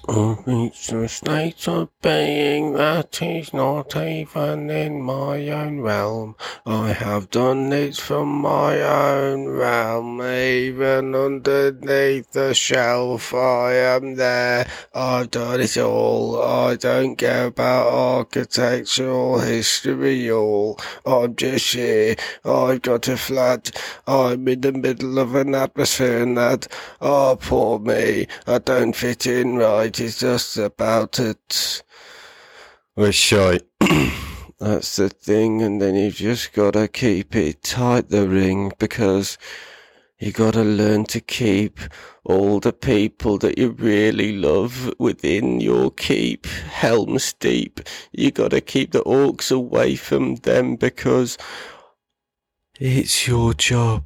I've reached a state of being that is not even in my own realm. I have done it from my own realm, even underneath the shelf. I am there. I've done it all. I don't care about architecture or history all. I'm just here. I've got a flat. I'm in the middle of an atmosphere and that. Oh, poor me. I don't fit in right. It's just about it. We're shy. That's the thing, and then you've just gotta keep it tight, the ring, because you gotta learn to keep all the people that you really love within your keep. Helm's Deep. You gotta keep the orcs away from them because it's your job.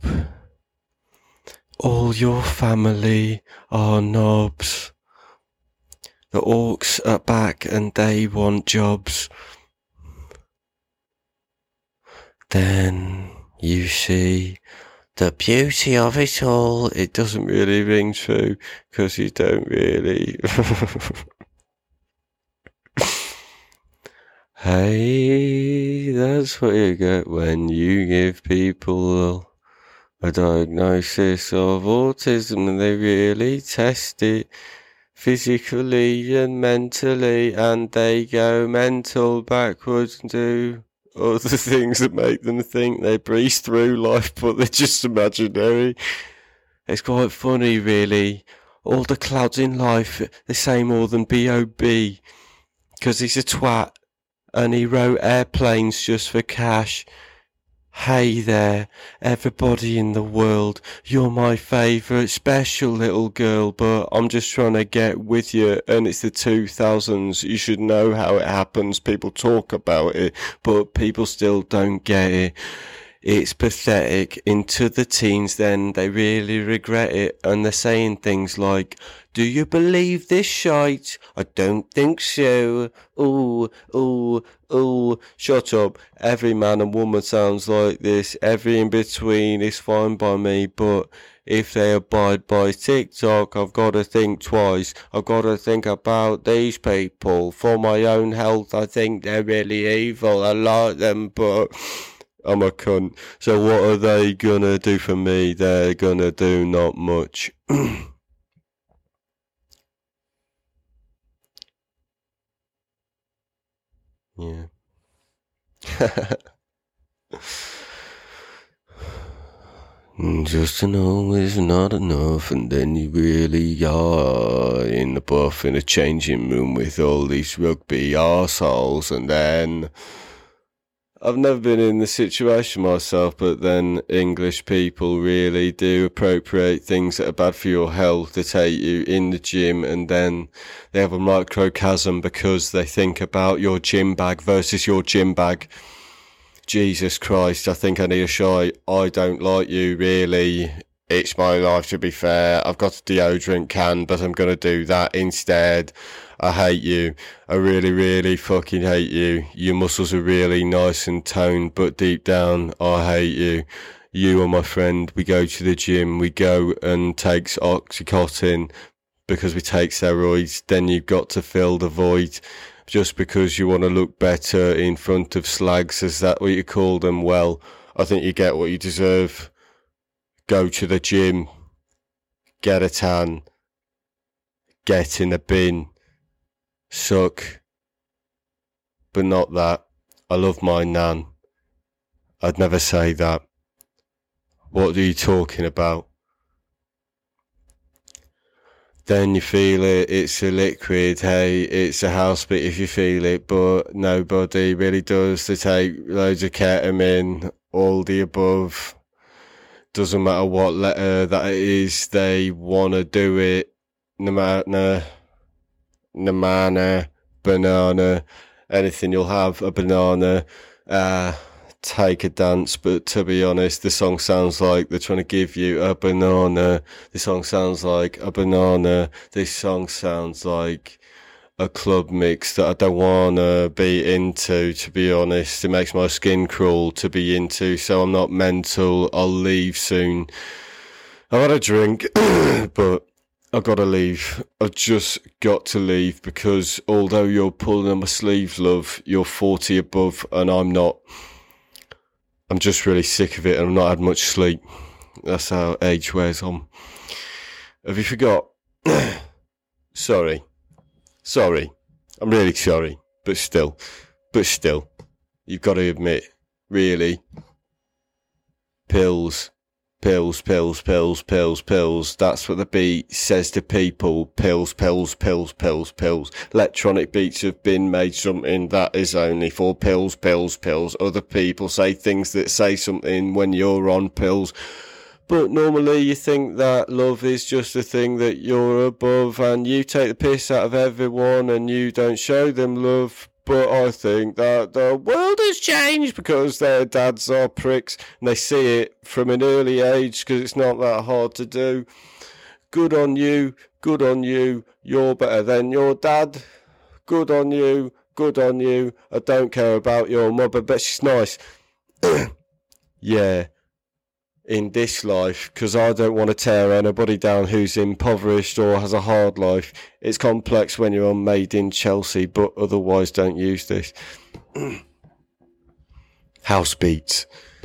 All your family are knobs. The orcs are back and they want jobs. Then you see the beauty of it all. It doesn't really ring true because you don't really. Hey, that's what you get when you give people a diagnosis of autism and they really test it physically and mentally, and they go mental backwards and do other things that make them think they breeze through life, but they're just imaginary. It's quite funny, really. All the clouds in life, they say more than B.O.B. because he's a twat and he wrote airplanes just for cash. Hey there, everybody in the world, you're my favourite special little girl, but I'm just trying to get with you, and it's the 2000s, you should know how it happens, people talk about it, but people still don't get it. It's pathetic. Into the teens then, they really regret it, and they're saying things like, do you believe this shite? I don't think so. Ooh, ooh, ooh. Shut up. Every man and woman sounds like this. Every in between is fine by me, but if they abide by TikTok, I've got to think twice. I've got to think about these people. For my own health, I think they're really evil. I like them, but I'm a cunt. So what are they gonna do for me? They're gonna do not much. Yeah. Just to know is not enough, and then you really are in the buff in a changing room with all these rugby arseholes, and then I've never been in this situation myself, but then English people really do appropriate things that are bad for your health to take you in the gym, and then they have a microcosm because they think about your gym bag versus your gym bag. Jesus Christ, I think I need a shot. I don't like you, really. It's my life, to be fair. I've got a deodorant can, but I'm going to do that instead. I hate you. I really, really fucking hate you. Your muscles are really nice and toned, but deep down, I hate you. You are my friend. We go to the gym. We go and take Oxycontin because we take steroids. Then you've got to fill the void just because you want to look better in front of slags. Is that what you call them? Well, I think you get what you deserve. Go to the gym. Get a tan. Get in a bin. Suck. But not that. I love my nan. I'd never say that. What are you talking about? Then you feel it, it's a liquid, hey, it's a house bit if you feel it, but nobody really does. They take loads of ketamine, all the above. Doesn't matter what letter that it is, they want to do it. Namana, banana, anything, you'll have a banana. Take a dance, but to be honest, the song sounds like they're trying to give you a banana. The song sounds like a banana. This song sounds like a club mix that I don't want to be into, to be honest. It makes my skin crawl to be into, so I'm not mental. I'll leave soon. I've had a drink, but I've got to leave. I've just got to leave because although you're pulling on my sleeves, love, you're 40 above and I'm not. I'm just really sick of it and I've not had much sleep. That's how age wears on. Have you forgot? Sorry. I'm really sorry. But still. You've got to admit, really. Pills. That's what the beat says to people. Pills. Electronic beats have been made something that is only for pills. Other people say things that say something when you're on pills. But normally you think that love is just a thing that you're above and you take the piss out of everyone and you don't show them love. But I think that the world has changed because their dads are pricks and they see it from an early age because it's not that hard to do. Good on you. You're better than your dad. Good on you. I don't care about your mother, but she's nice. Yeah. In this life, because I don't want to tear anybody down who's impoverished or has a hard life. It's complex when you're on Made in Chelsea, but otherwise don't use this. House beats.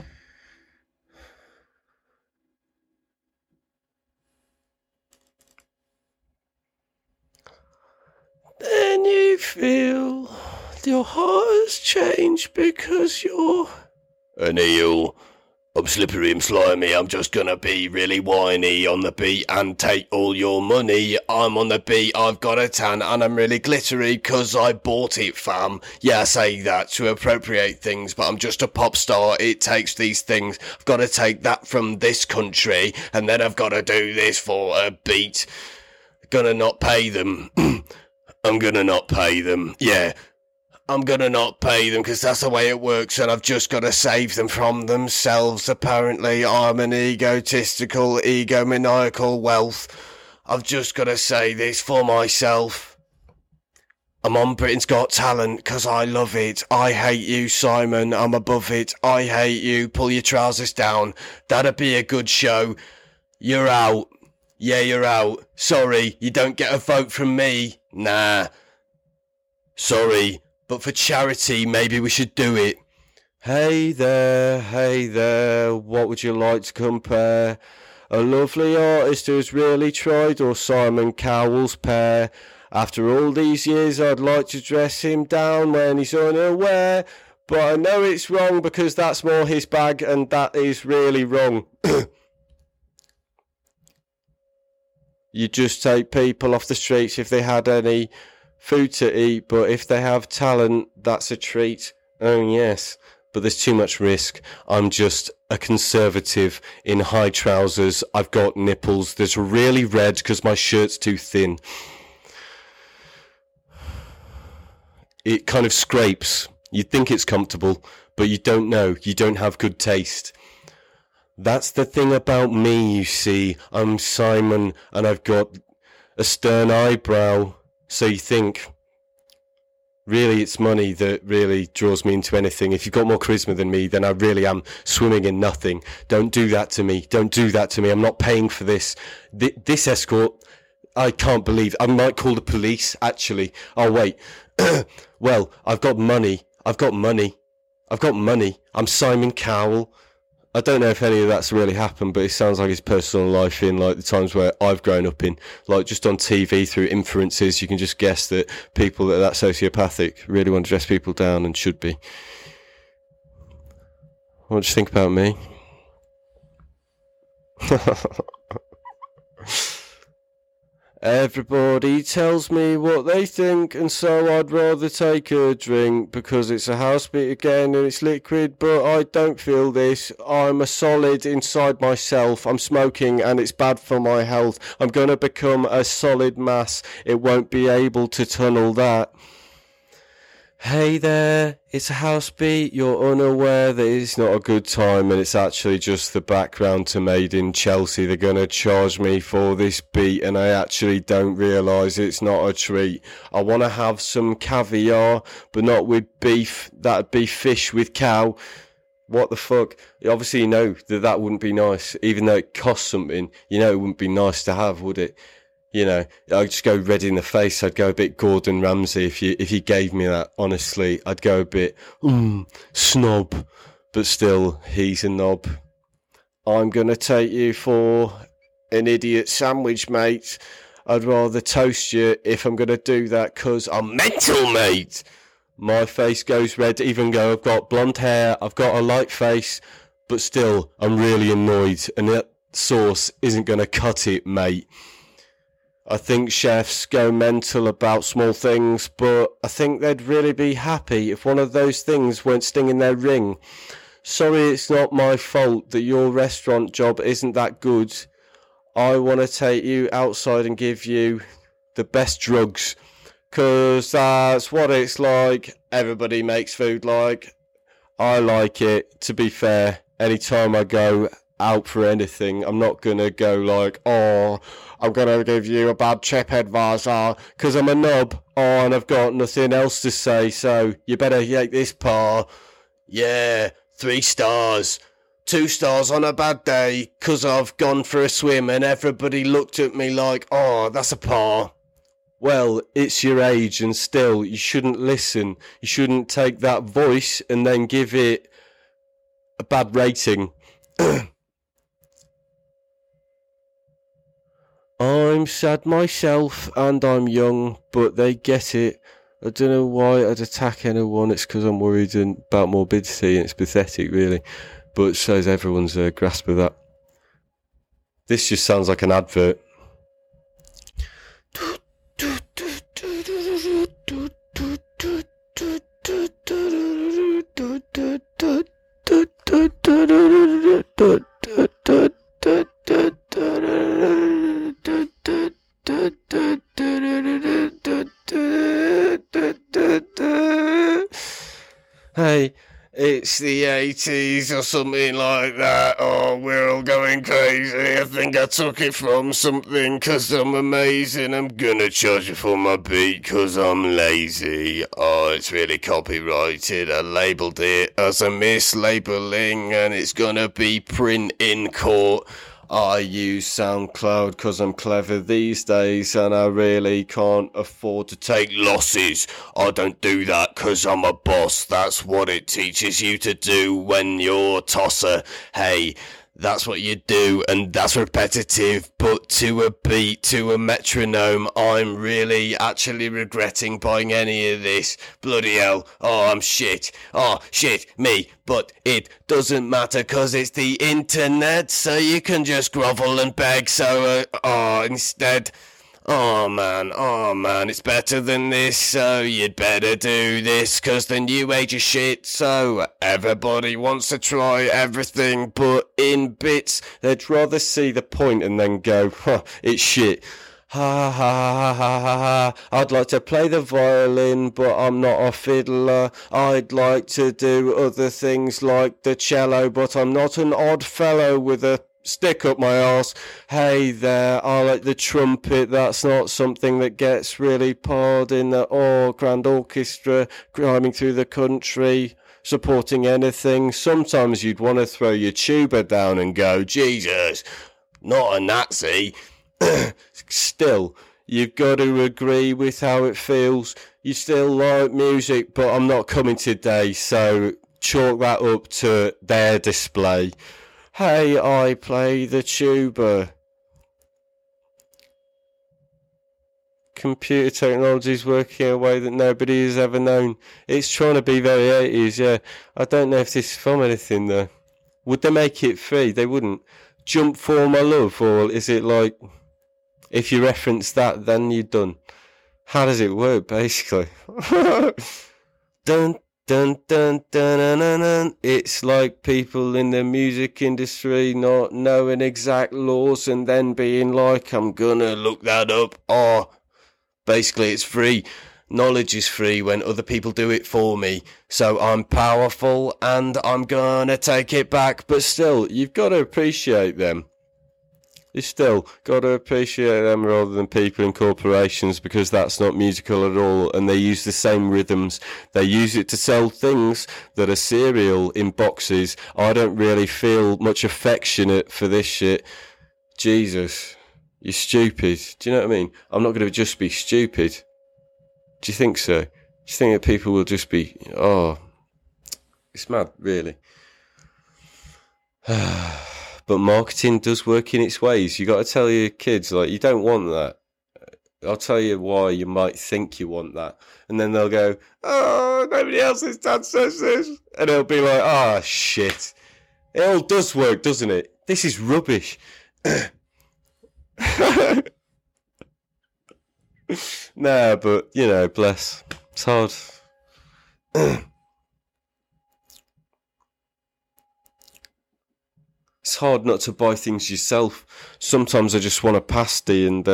Then you feel your heart has changed because you're an eel. I'm slippery, I'm slimy, I'm just gonna be really whiny on the beat and take all your money. I'm on the beat, I've got a tan and I'm really glittery 'cause I bought it, fam. Yeah, I say that to appropriate things, but I'm just a pop star, it takes these things. I've gotta take that from this country and then I've gotta do this for a beat. Gonna not pay them. I'm gonna not pay them, yeah. I'm gonna not pay them because that's the way it works and I've just gotta save them from themselves. Apparently I'm an egotistical, egomaniacal wealth. I've just gotta say this for myself. I'm on Britain's Got Talent because I love it. I hate you, Simon, I'm above it. I hate you, pull your trousers down. That'd be a good show. You're out. Yeah, you're out. Sorry, you don't get a vote from me. Nah. Sorry. But for charity, maybe we should do it. Hey there, what would you like to compare? A lovely artist who's really tried or Simon Cowell's pair? After all these years, I'd like to dress him down when he's unaware. But I know it's wrong because that's more his bag and that is really wrong. You just take people off the streets if they had any food to eat, but if they have talent, that's a treat. Oh yes, but there's too much risk. I'm just a conservative in high trousers. I've got nipples. There's really red because my shirt's too thin. It kind of scrapes. You'd think it's comfortable, but you don't know. You don't have good taste. That's the thing about me, you see. I'm Simon, and I've got a stern eyebrow. So you think, really it's money that really draws me into anything. If you've got more charisma than me, then I really am swimming in nothing. Don't do that to me. I'm not paying for this. This escort, I can't believe. I might call the police, actually. Oh, wait. Well, I've got money. I'm Simon Cowell. I don't know if any of that's really happened, but it sounds like his personal life in like the times where I've grown up in, like just on TV through inferences, you can just guess that people that are that sociopathic really want to dress people down and should be. What do you think about me? Everybody tells me what they think, and so I'd rather take a drink because it's a house beat again and it's liquid, but I don't feel this. I'm a solid inside myself. I'm smoking and it's bad for my health. I'm going to become a solid mass. It won't be able to tunnel that. Hey there, it's a house beat. You're unaware that it's not a good time and it's actually just the background to Made in Chelsea. They're going to charge me for this beat and I actually don't realise it's not a treat. I want to have some caviar, but not with beef. That'd be fish with cow. What the fuck? Obviously you know that wouldn't be nice, even though it costs something. You know it wouldn't be nice to have, would it? I'd just go red in the face. I'd go a bit Gordon Ramsay if you gave me that. Honestly, I'd go a bit snob, but still, he's a knob. I'm gonna take you for an idiot sandwich, mate. I'd rather toast you if I'm gonna do that, 'cause I'm mental, mate. My face goes red, even though I've got blonde hair. I've got a light face, but still, I'm really annoyed, and that sauce isn't gonna cut it, mate. I think chefs go mental about small things, but I think they'd really be happy if one of those things weren't stinging their ring. Sorry, it's not my fault that your restaurant job isn't that good. I want to take you outside and give you the best drugs, 'cause that's what it's like. Everybody makes food like. I like it, to be fair. Anytime I go out for anything, I'm not going to go like, I'm going to give you a bad TripAdvisor, 'cause I'm a knob, and I've got nothing else to say, so you better take this, pa. Yeah, 3 stars. 2 stars on a bad day, 'cause I've gone for a swim and everybody looked at me like, that's a pa. Well, it's your age, and still, you shouldn't listen. You shouldn't take that voice and then give it a bad rating. I'm sad myself, and I'm young, but they get it. I don't know why I'd attack anyone. It's 'cause I'm worried about morbidity, and it's pathetic, really. But it shows everyone's grasp of that. This just sounds like an advert. Hey, it's the 80s or something like that. We're all going crazy. I think I took it from something, 'cause I'm amazing. I'm gonna charge you for my beat 'cause I'm lazy. It's really copyrighted. I labelled it as a mislabeling, and it's gonna be print in court. I use SoundCloud 'cause I'm clever these days, and I really can't afford to take losses. I don't do that 'cause I'm a boss. That's what it teaches you to do when you're a tosser. Hey, that's what you do, and that's repetitive, but to a beat, to a metronome. I'm really actually regretting buying any of this. Bloody hell. I'm shit. Shit, me. But it doesn't matter 'cause it's the internet, so you can just grovel and beg. So, instead... Oh man, it's better than this, so you'd better do this, 'cause the new age is shit, so everybody wants to try everything, but in bits. They'd rather see the point and then go, it's shit. Ha ha ha ha ha ha. I'd like to play the violin, but I'm not a fiddler. I'd like to do other things like the cello, but I'm not an odd fellow with a stick up my arse. Hey there, I like the trumpet. That's not something that gets really poured in the grand orchestra, climbing through the country, supporting anything. Sometimes you'd want to throw your tuba down and go, Jesus, not a Nazi. Still, you've got to agree with how it feels. You still like music, but I'm not coming today, so chalk that up to their display. Hey, I play the tuba. Computer technology is working in a way that nobody has ever known. It's trying to be very 80s, yeah. I don't know if this is from anything, though. Would they make it free? They wouldn't. Jump for my love, or is it like, if you reference that, then you're done? How does it work, basically? Dun, dun, dun, dun, dun, dun, dun. It's like people in the music industry not knowing exact laws and then being like, I'm gonna look that up. Basically it's free. Knowledge is free when other people do it for me. So I'm powerful and I'm gonna take it back. But still, you've got to appreciate them. You still got to appreciate them rather than people in corporations, because that's not musical at all, and they use the same rhythms. They use it to sell things that are cereal in boxes. I don't really feel much affectionate for this shit. Jesus. You're stupid. Do you know what I mean? I'm not going to just be stupid. Do you think so? Do you think that people will just be, it's mad, really. But marketing does work in its ways. You got to tell your kids, like, you don't want that. I'll tell you why you might think you want that. And then they'll go, oh, nobody else's dad says this. And they'll be like, oh, shit. It all does work, doesn't it? This is rubbish. Nah, but, you know, bless. It's hard. It's hard not to buy things yourself. Sometimes I just want a pasty and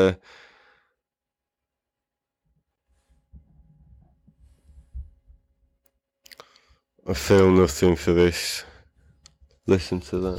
I feel nothing for this. Listen to that.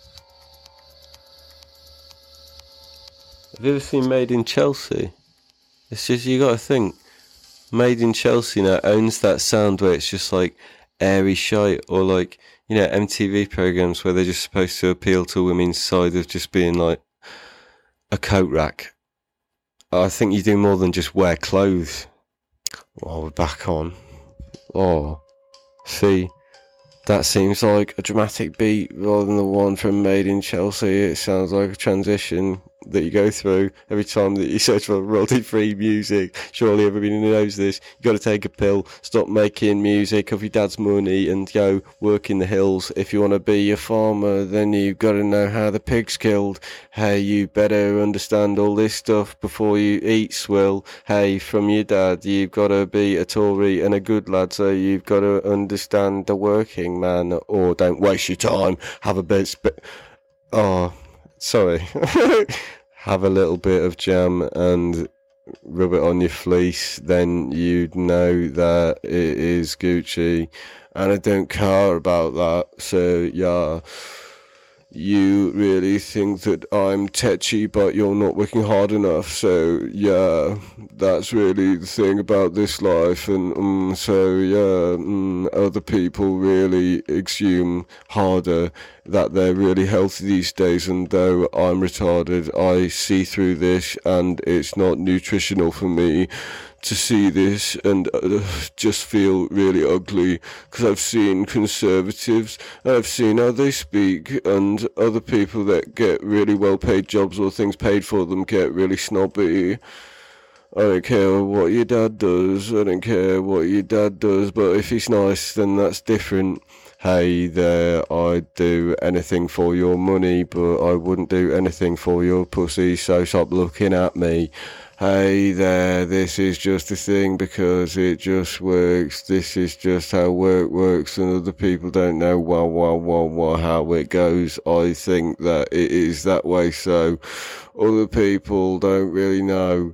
Have you ever seen Made in Chelsea? It's just, you gotta think, Made in Chelsea now owns that sound where it's just like airy shite, or like, you know, MTV programs where they're just supposed to appeal to women's side of just being like a coat rack. I think you do more than just wear clothes. Oh, we're back on. Oh, see, that seems like a dramatic beat rather than the one from Made in Chelsea. It sounds like a transition that you go through every time that you search for royalty-free music. Surely everybody knows this. You got to take a pill, stop making music of your dad's money, and go work in the hills. If you want to be a farmer, then you've got to know how the pig's killed. Hey, you better understand all this stuff before you eat swill. Hey, from your dad, you've got to be a Tory and a good lad, so you've got to understand the working man. Or don't waste your time. Have a bit. Sorry. Have a little bit of jam and rub it on your fleece, then you'd know that it is Gucci. And I don't care about that, so yeah. You really think that I'm tetchy, but you're not working hard enough, so yeah, that's really the thing about this life, and so yeah, other people really assume harder that they're really healthy these days, and though I'm retarded, I see through this, and it's not nutritional for me to see this and just feel really ugly, because I've seen conservatives, I've seen how they speak, and other people that get really well paid jobs or things paid for them get really snobby. I don't care what your dad does, but if he's nice, then that's different. Hey there, I'd do anything for your money, but I wouldn't do anything for your pussy, so stop looking at me. Hey there, this is just a thing because it just works. This is just how work works, and other people don't know how it goes. I think that it is that way, so other people don't really know.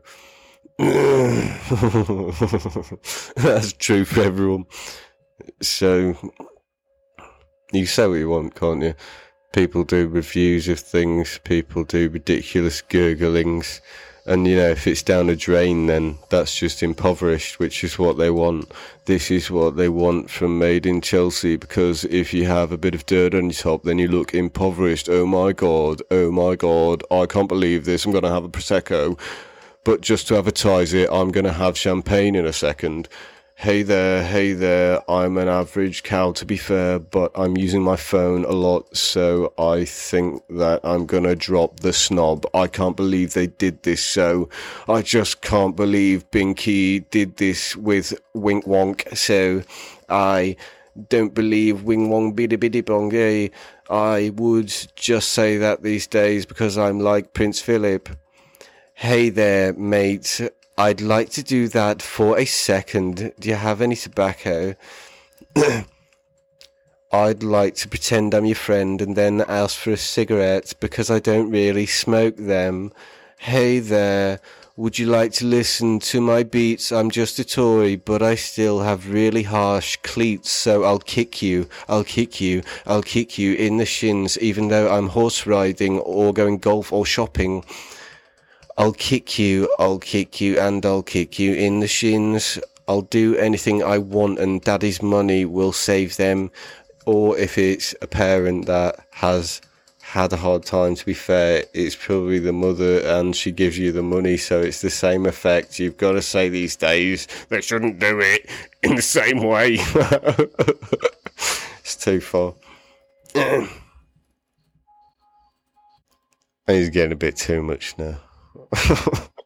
That's true for everyone. So you say what you want, can't you? People do reviews of things, people do ridiculous gurglings, and you know, if it's down a drain, then that's just impoverished, which is what they want. This is what they want from Made in Chelsea, because if you have a bit of dirt on your top, then you look impoverished. Oh my god, I can't believe this, I'm going to have a Prosecco. But just to advertise it, I'm going to have champagne in a second. Hey there, I'm an average cow to be fair, but I'm using my phone a lot, so I think that I'm gonna drop the snob. I can't believe they did this, so I just can't believe Binky did this with Wink Wonk, so I don't believe Wing Wong Biddy Biddy Bongay. I would just say that these days because I'm like Prince Philip. Hey there, mate. I'd like to do that for a second. Do you have any tobacco? I'd like to pretend I'm your friend and then ask for a cigarette because I don't really smoke them. Hey there, would you like to listen to my beats? I'm just a Tory, but I still have really harsh cleats, so I'll kick you in the shins, even though I'm horse riding or going golf or shopping. I'll kick you, and I'll kick you in the shins. I'll do anything I want, and Daddy's money will save them. Or if it's a parent that has had a hard time. To be fair, it's probably the mother, and she gives you the money, so it's the same effect. You've got to say these days they shouldn't do it in the same way. It's too far. He's getting a bit too much now.